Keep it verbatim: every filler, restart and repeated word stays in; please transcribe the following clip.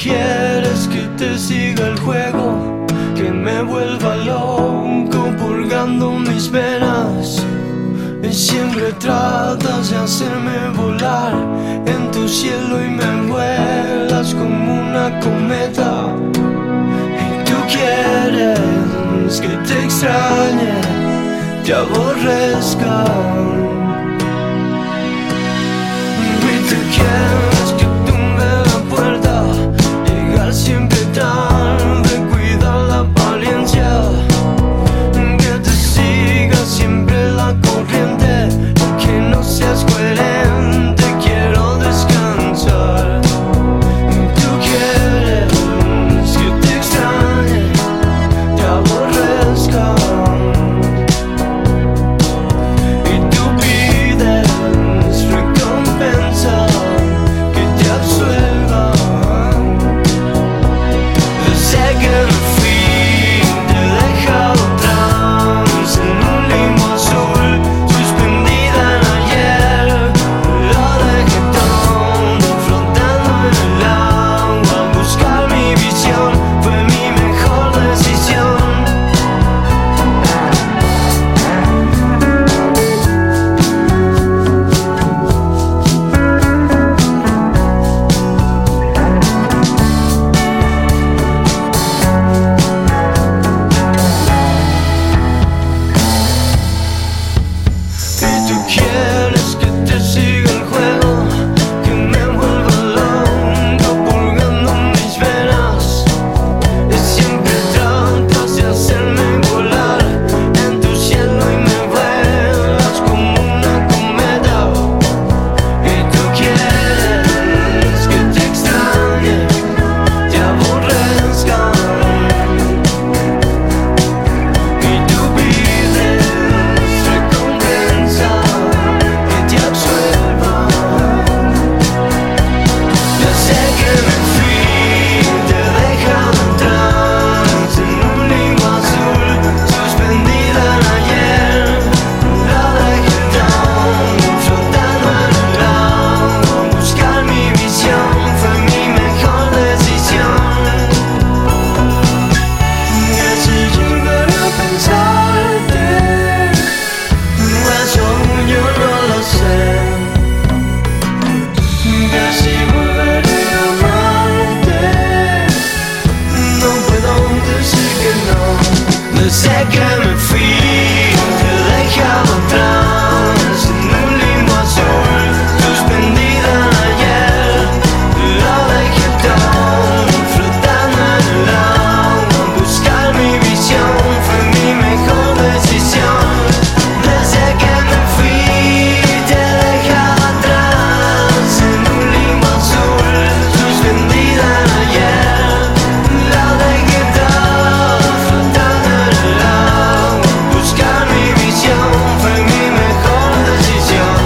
quieres que te siga el juego, que me vuelva loco purgando mis venas. Y siempre tratas de hacerme volar en tu cielo y me vuelas como una cometa. Y tú quieres que te extrañe, te aborrezca. Y tú quieres que tumbe la puerta, llegar siempre tarde, cuidar la apariencia, que te siga siempre la corriente, aunque no seas coherente, quiero descansar. Y tú quieres que te extrañe, te aborrezca. Y tú pides recompensa, que te absuelva. Desde que me fui, te he dejado atrás en un limbo azul, suspendida en ayer. Lo dejé todo flotando en el agua. Buscar mi visión fue mi mejor decisión. Y tú quieres que te siga el juego, que me vuelva loco purgando mis venas. Y siempre tratas de hacerme volar en tu cielo y me vuelas como una cometa. Y tú quieres que te extrañe, te aborrezca. Y tú pides recompensa, que te absuelva. Desde que me fui, te he dejado atrás en un limbo azul, suspendida en ayer. La dejé todo flotando en el agua. Buscar mi visión fue mi mejor decisión. Que si llegaré a pensarte, eso yo no lo sé. Que si volveré a amarte, no puedo decir que no. Desde que me fui, te he dejado atrás en un limbo azul, suspendida en ayer. Lo dejé todo flotando en el agua. Buscar mi visión fue mi mejor decisión. Desde que me fui, te he dejado atrás en un limbo azul, suspendida en ayer. Lo dejé todo flotando en el agua. Buscar mi visión fue mi mejor decisión.